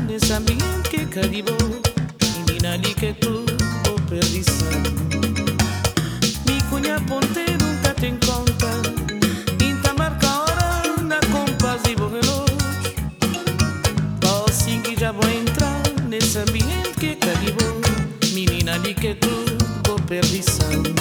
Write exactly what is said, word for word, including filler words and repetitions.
nesse ambiente que caribou. Menina ali que tu, oh perdição. Me cunha ponteiro, nunca tem conta. Inta marca a hora na compás e bom relógio. Assim que já vou entrar nesse ambiente que caribou. Menina ali que tu, oh perdição.